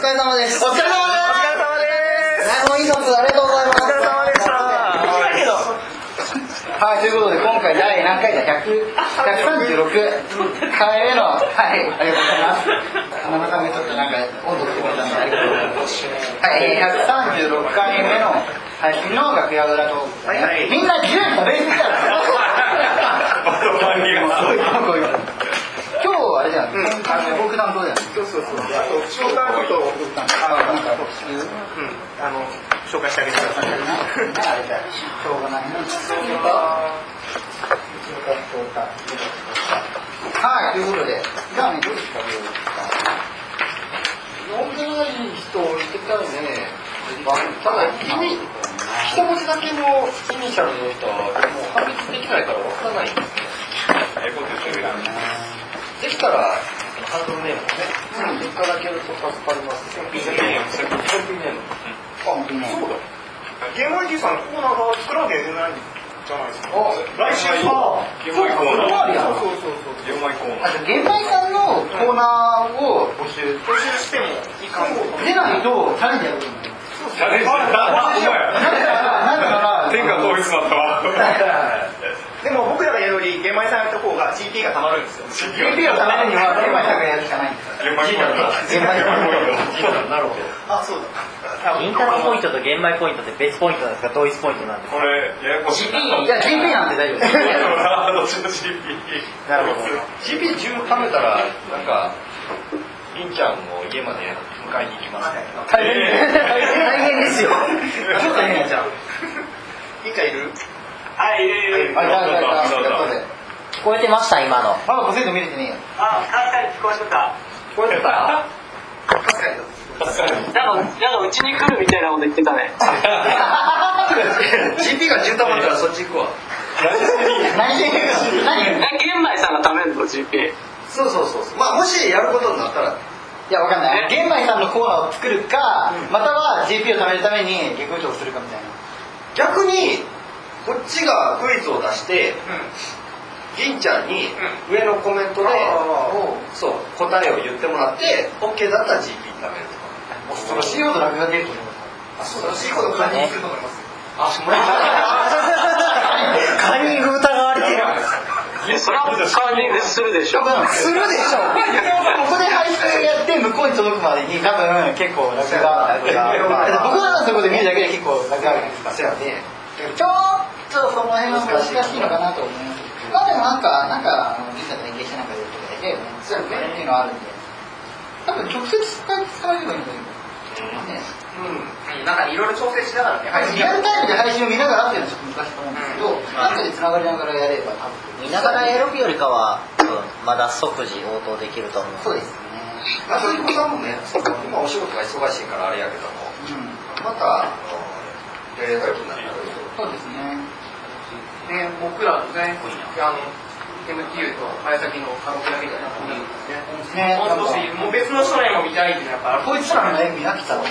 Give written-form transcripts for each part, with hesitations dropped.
疲れ様です。 お疲れ様です。 もういい卒ありがとうございます。 お疲れ様でした。 はい、ということで今回第何回だ136回目の、はい、ありがとうございます。7回目ちょっとなんか温度つけてくれたんでありがとうございます。はい、136回目の配信の楽屋裏トーク、ね、みんな自由に食べるから。今日あれじゃん、僕担当だよね。 そうそうそう。あと紹介のことを紹介してあげてください。 あれじゃしょうがないね。はい、ということで、じゃあね、どうですか、 呼んでない人を見てたいね。ただ一文字だけのイニシャルの人はもう判別できないからわからないんですね。できたらハンドルネームをね、いただけると助かります。コンピネーム。そうだ。ゲームアイティさんのコーナーが作らなきゃいけないんじゃないですか。来週ゲームアイコーナー。 そう。 ゲームアイコーナー。ゲームアイさんのコーナーを募集してもいいかも。 出ないとチャレンジやると思う。 チャレンジ。 天下統一だったわ。 でも僕らがやるよりゲームアイさんやった方が GP がたまるんですよ。 GP をためるにはゲームアイさんがやるしかないんです。 ゲームアイコーナー。 ゲームアイコーナー。 なるほど。あ、そうだ。 インターポイントとゲームアイポイントって別ポイントなんですか、同一ポイントなんですか。 これややこしい。 いや GP なんて大丈夫です。 どっちの GP。 なるほど。GP10 貯めたらなんかりんちゃんを家まで迎えに行きますね。 大変ですよ。ちょっと変やじゃん。 りんちゃんいる？ はい、 聞こえてました今の。 まだ5セント見れてねえよ。 聞こえてた。 聞こえてた？ なんかうちに来るみたいなこと言ってたね。 GP が10貯まったらそっち行くわ。 何玄米さんが貯めるの GP。 そう。まあもしやることになったら。 いやわかんない。玄米さんのコーナーを作るか、または GP を貯めるために下克上するかみたいな。 逆にこっちがクイズを出して、銀ちゃんに上のコメントで、そう答えを言ってもらって OK だったら GP 貯めるとか。 恐ろしいこと楽が出ると思います。 恐ろしいことをカンニングすると思います。 カンニング疑われてる。 それはカンニングするでしょ。 するでしょ。ここで配信やって向こうに届くまでに多分結構楽が僕らのところで見るだけで結構楽があるんですか。ちょっとその辺は難しいのかなと思います。まあでもなんか実際と連携してなんかやるとかで強くやるっていうのはあるんで、多分直接使えればいいんだけどね。 なんかいろいろ調整しながらね、 リアルタイムで配信を見ながらっていうのはちょっと難しいと思うんですけど、後で繋がりながらやれば多分見ながらやるよりかはまだ即時応答できると思う。 そうですね。 まあそういうことさんもね、今お仕事が忙しいからあれやけども、またやりたいことになる。 そうですね。 ね、僕らのね、MTU と早崎のカラオケだけじゃなくてね、もう少しもう別の人の絵も見たいっていうのはやっぱこいつらの演技飽きたの。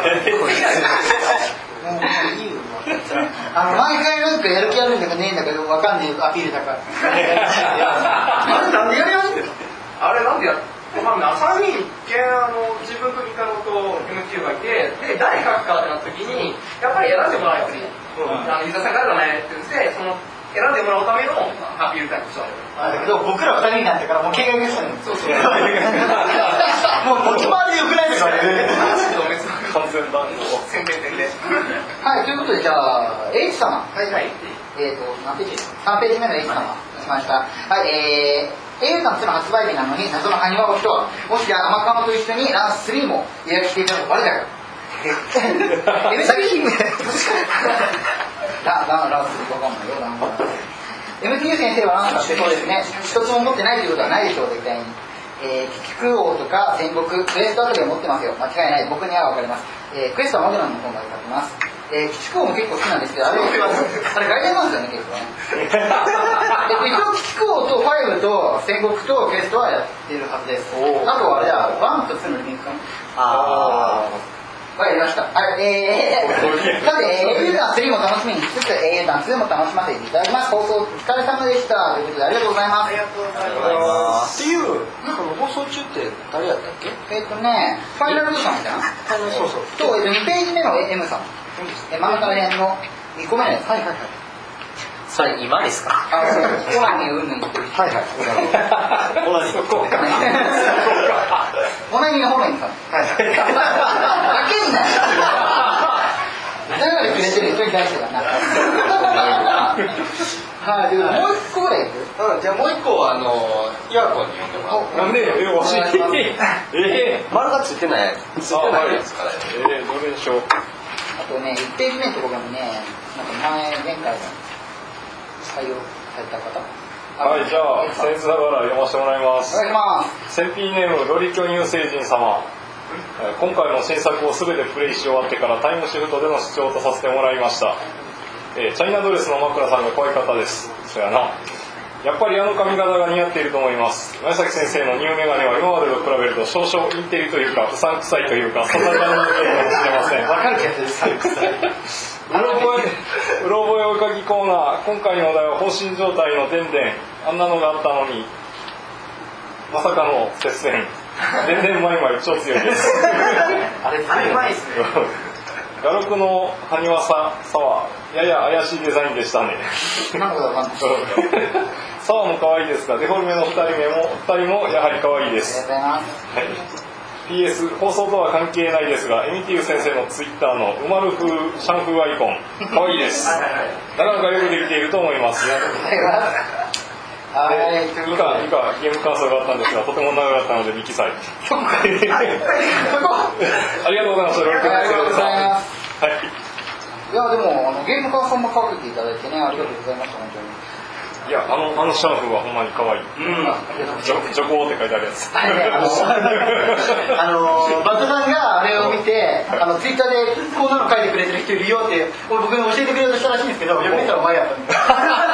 毎回なんかやる気あるんだかねえんだかよくわかんねえアピールだから。 なんでやり始めた？ あれなんでやったの？3人自分とミカノと MTU がいて、で誰書くかってなった時にやっぱり選んでもらえばいい。ユーザーさんからねって言ってその選んでもらうためのアピールタイムしただけど僕ら2人になってからもう警戒がしたの。そう。もう持ち回りでよくないですかね。 完全弾道。 宣伝戦で。 はい、ということでじゃあ H 様。はい。何ページ？3ページ目の H 様しました。はい、AU さん2の発売日なのに謎の埴輪を人はもしや甘かまと一緒にランス3も予約していたのバレたよ。ランス3わかんないよ。MTU 先生はランスってそうですね。一つも持ってないということはないでしょう、絶対に。鬼畜王とか戦国、クエストあたりは持ってますよ。間違いない。僕にはわかります。クエストはマグナムの方が使ってます。鬼畜王も結構好きなんですけど、あれ外伝なんですよね、結構ね。一応鬼畜王と5と戦国とクエストはやってるはずです。あとはあれだ、1と2のリメイクかな。やりました。さて、AU 弾3も楽しみにしつつ、AU 弾2も楽しませていただきます。放送お疲れ様でした。ということでありがとうございます。 ありがとうございます。っていう、なんか放送中中って誰やったっけ？ ファイナルブーさんじゃん。 そうそう。 と、2ページ目の M さん。漫画編の2個目のやつ。はいはいはい。 それ今ですか？ あ、そう。オナニーうんぬん言ってる人。 はいはい。同じ。そうか。 オナニーの方面さん。 はい。 開けんなよ。だからくれてる人に対してだな。はい、ということでもう一個ぐらいいく？ じゃあもう一個はイヤコンに読んでもらう。 なんで教えて丸がついてないやつから。 どれでしょう。 あとね、1ページ目のところにね、なんか前回の採用された方。 はい、じゃあ僭越ながら読ませてもらいます。 お願いします。 センピーネームロリ巨乳星人様。今回の新作を全てプレイし終わってからタイムシフトでの視聴とさせてもらいました。チャイナドレスの枕さんが可愛かったです。そうやな。やっぱりあの髪型が似合っていると思います。紫先生のニューメガネは今までと比べると少々インテリというかうさんくさいというかささがの見えるかもしれません。 わかるけどうさんくさい。 うろ覚えおかきコーナー。今回のお題は放心状態のでんでん。あんなのがあったのにまさかの接戦。でんでんマイマイ超強いです。 あれうまいですね。 ガロクのハニワサはやや怪しいデザインでしたね。 なんかわかんない。 サワも可愛いですがデフォルメの2人もやはり可愛いであす。 りがとうございます。 はい、PS 放送とは関係ないですがエミティウ先生のツイッターのウマル風シャン風アイコン可愛いです。なかなかよくできていると思います。 はい、ということで。 以下ゲーム感想があったんですがとても長かったのでミキサイ。 そこか。そこ。 ありがとうございました。ロリコありがとうございます。 はい。 いやでもゲーム感想も書けていただいてね、ありがとうございました本当に。 いやあのシャンプーはほんまに可愛い。ジョコーって書いてあるやつ。 バトさんがあれを見て、ツイッターでこんなの書いてくれてる人いるよって僕に教えてくれようとしたらしいんですけど、よく見たらお前やったんで。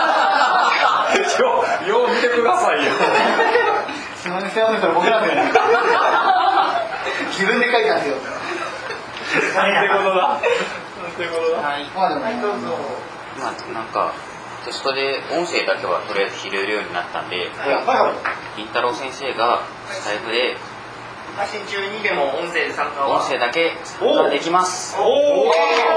よう見てくださいよ。 すみません、世話になったら僕なんだよね。自分で書いたんですよ。 なんてことだ。 はい。 まあでもね、 まあなんかテストで音声だけはとりあえず拾えるようになったんで、りんたろう先生がスタイフで配信中にでも音声で参加は音声だけできます。 おお。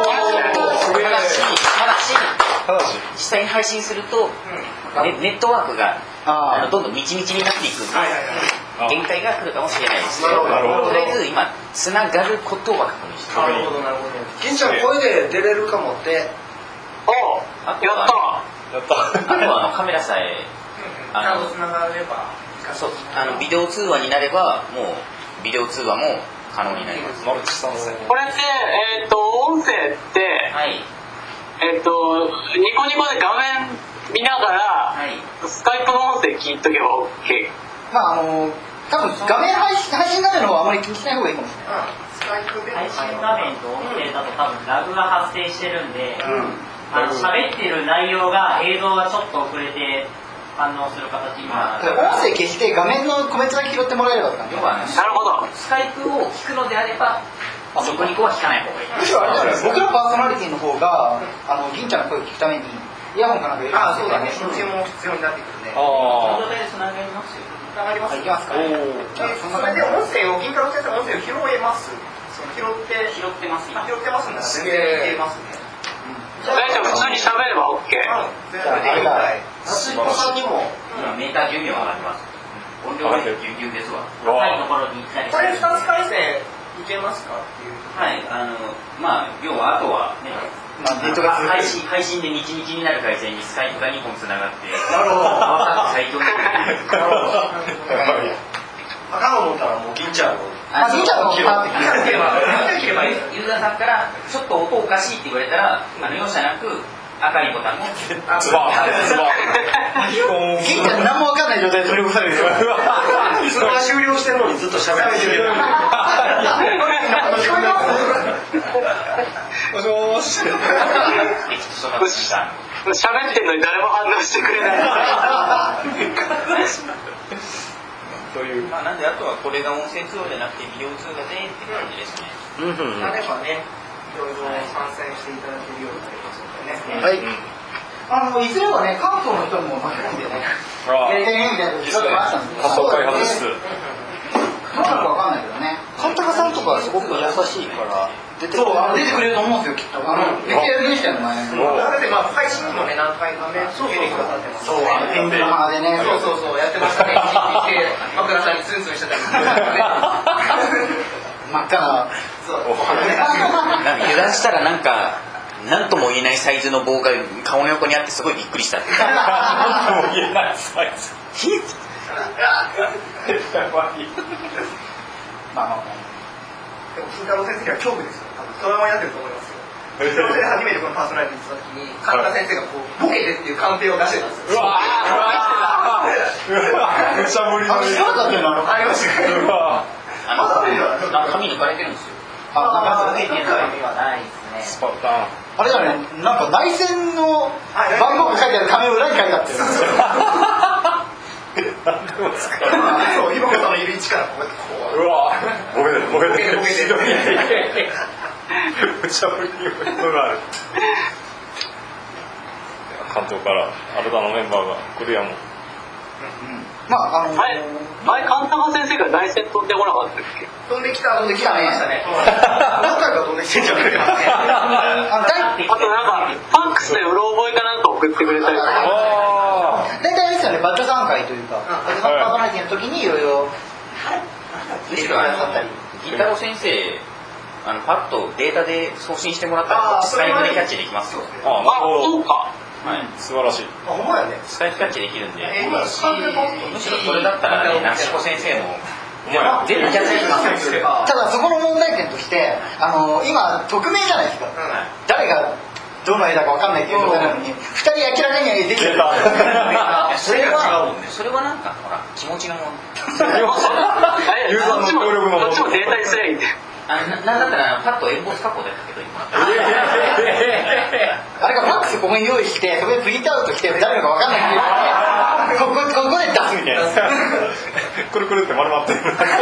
ただし実際に配信すると、ネットワークがどんどんみちみちになっていくんで、限界が来るかもしれないですけど、とりあえず今つながることは確認してなるほどなるほど。 金ちゃん声で出れるかもって。 やったやった。 あとはカメラさえつながればそうビデオ通話になればもうビデオ通話も可能になります。 マルチ参戦。 これって音声ってはいニコニコで画面見ながら、 はい、 スカイプの音声聞いとけば OK。 まあ多分画面配信画面の方はあまり気にしない方がいいかもしれない。 スカイプで配信画面と音声だと多分ラグが発生してるんで、喋ってる内容が映像がちょっと遅れて反応する形になる。 音声消して画面のコメントだけ拾ってもらえればって感じ。 要はなるほど。 スカイプを聞くのであればニコニコは聞かない方がいい。 むしろあれじゃないですか、僕らパーソナリティの方が銀ちゃんの声を聞くためにイヤホンかなんか入れてそうだね、そっちも必要になってくるね。 この状態でつながりますよ。 つながります。 いきますか。 それで音声を銀太郎先生の音声を拾えます。拾ってますんだ。拾ってますんだ。すげえ。ますね。 大丈夫、普通に喋れば OK。 全部でいいみたい。 夏彦さんにもメーター寿命上がります。音量がギュギュですわ。高いところに行ったりこれ2つ回線いけますかっていう。 はいまあ要はあとはね。配信で日々になる回線にスカイプが2本つながって、 なるほど。 最強になる。 あかん思ったらもう銀ちゃんを銀ちゃんの方がユーザーさんからちょっと音おかしいって言われたら容赦なく赤いボタンをズバ銀ちゃん何も分かんない状態で取り残されるよ。 それは終了してるのにずっと喋ってる。 もしもーし。 喋ってんのに誰も反応してくれない。 という。 なんであとはこれが音声通話じゃなくてビデオ通話でって感じですね。 なればね、いろいろ参戦していただけるようになりますのでね。 はい。いずれはね、関東の人も巻き込んでね、やりたいねみたいなことがあったんで。 仮想開発室。 優しいから出てくれると思うんですよきっと。やりましたよ前。 なので配信にもね何回かね出てくださってます。 そう天狗浜でね。 そうやってましたね。枕さんにツンツンしてたり。 真っ赤な。 なんか油断したらなんとも言えないサイズの棒が顔の横にあってすごいびっくりした。 なんとも言えないサイズ。 まあでも金太郎先生は恐怖ですよ。多分トラウマになってると思いますよ。それで初めてこのパーソナリティにした時に神田先生がこうボケてっていうカンペを出してたんですよ。 うわむちゃぶりの知らなかったよなありましたね。 紙抜かれてるんですよ。 ボケてる意味はないですね。 スパタン。 あれだね、なんか内線の番号が書いてある紙を裏に書いてあってる。 何でも使う。 そう、今子さんのいる位置からこうやってこう。 うわボケてる。 ボケてる。 むちゃぶりにのがある。関東から新たなメンバーが来るやもん。 まあ前神田先生が内線飛んでこなかったっけ？ 飛んできましたね。何回か飛んできてんじゃないかな。 あとなんかファックスでうろ覚えかなんか送ってくれたりとか。 大体あれですよね、バッチョ3回というか、バッチョ3パーソナリティの時にいろいろむしろ銀太郎先生パッとデータで送信してもらったらスカイプでキャッチできますよ。 そうか。 はい、 素晴らしい。 ほんまやね。 スカイプキャッチできるんで、むしろそれだったらね、なしこ先生も全部キャッチできますよ。 ただそこの問題点として今匿名じゃないですか、誰がどの絵だか分かんないっていう状態なのに2人明らかにできてるそれはなんかほら気持ちがもうユーザーの協力のこっちもデータにすりゃいいんで。 なんだったらパッとエンボス加工だったけど今あれがファックスここに用意してそこでプリントアウトして誰のか分かんないっていうここで出すみたいなくるくるって丸まってる。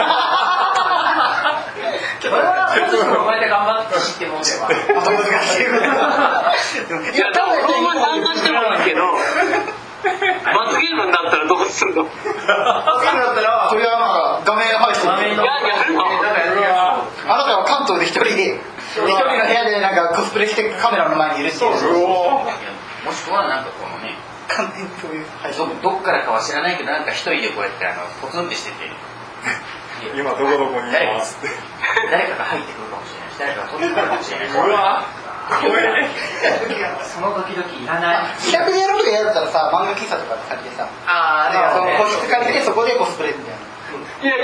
これはこうやって頑張って知ってもんでは難しい。 いや多分この前参加してもいいけど罰ゲームになったらどうするの？ それはなんか画面配信やるの？ あなたは関東で一人の部屋でなんかコスプレしてカメラの前にいるっていう。 もしくはなんかこのね完全にそういう配信どっからかは知らないけどなんか一人でこうやってポツンってしてて今どこどこにいますって誰かが入ってくるかもしれないし誰かが飛んでくるかもしれないし。 うわ怖い。 その時々いらない。 自宅でやるとか嫌だったらさ、漫画喫茶とか借りてさ、その個室借りてそこでコスプレみたいな。 いや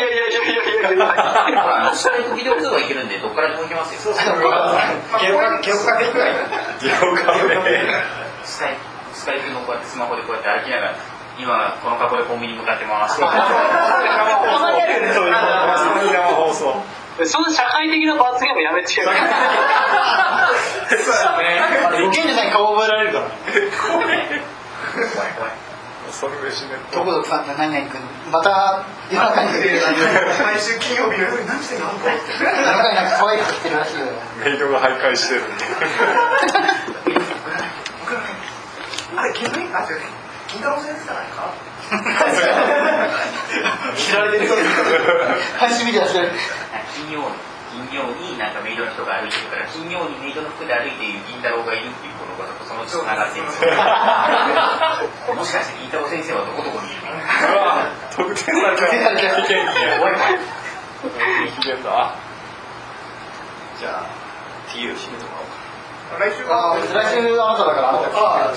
スカイプビデオ通話いけるんでどっからでもいけますよ。 ゲオカフェくらい。 スカイプのこうやってスマホでこうやって歩きながら今この格好でコンビニ向かってます。 たまにあるよね、そういう生放送。 その社会的な罰ゲームやめてよ。 現地さんに顔覚えられるから。 怖い。 それ嬉しいね。 どこどこさんが何々君また夜中に毎週金曜日の夜に何してんの？ 夜中になんか可愛い服着てるらしいよ。 メイドが徘徊してる。 あれ金太郎先生じゃないか？ 知られてる配信見てらっしゃる。 金曜になんかメイドの人が歩いてるから金曜にメイドの服で歩いている銀太郎がいるっていうことがそのうちつながっているんですよ。もしかして銀太郎先生はどこどこにいるの？ 特典されたら危険怖い。 危険だ。 じゃあ TU 締めてもらおうか。 来週あなただからあなた。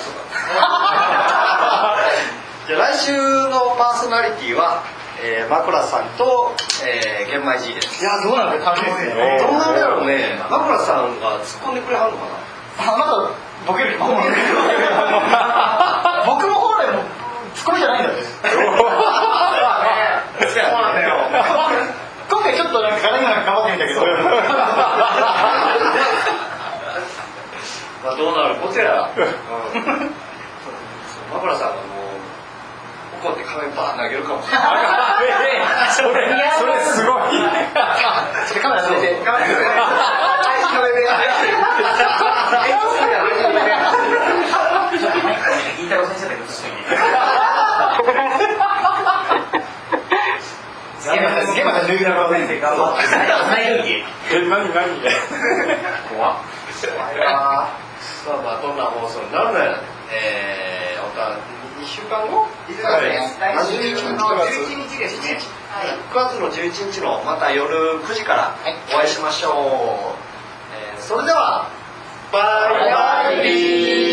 じゃあ来週のパーソナリティは、枕さんと、玄米 G です。 いやどうなるか楽しみですね。 どうなんだろうね。枕さんが突っ込んでくれはるのかな。 あなたボケる。僕も本来もツッコミじゃないんだって。 そうなんだよ。 今回ちょっとなんか絡みながら頑張ってみたけど。 まあどうなるこちら。枕さんがもう怒って壁バーン投げるかもしれない。 それすごい。 ちょっとカメラ止めて。 銀太郎先生だけ映してみて。 すげえまたルールの先生頑張って何怖っ。 まあどんな放送になるのやらね。2週間後 11日ですね。 9月の11日のまた夜9時からお会いしましょう。それではバイバイ。